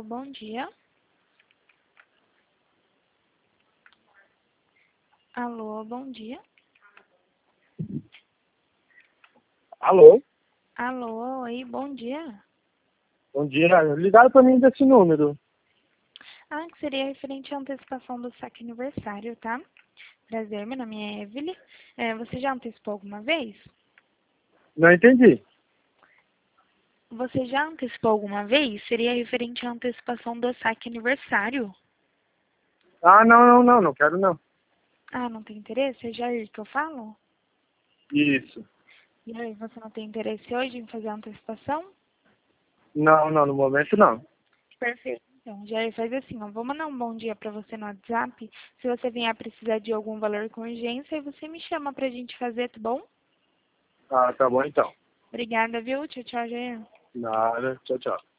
bom dia. Alô, bom dia. Alô? Alô, oi, bom dia. Bom dia. Ligaram para mim desse número. Que seria referente à antecipação do saque aniversário, tá? Prazer, meu nome é Evelyn. Você já antecipou alguma vez? Não entendi. Você já antecipou alguma vez? Seria referente à antecipação do saque aniversário. Não quero não. Não tem interesse? É Jair que eu falo? Isso. E aí, você não tem interesse hoje em fazer a antecipação? Não, no momento não. Perfeito. Então, Jair, faz assim, ó, vou mandar um bom dia pra você no WhatsApp. Se você vier a precisar de algum valor com urgência, você me chama pra gente fazer, tá bom? Tá bom então. Obrigada, viu? Tchau, tchau, Jair. Nada. Tchau, tchau.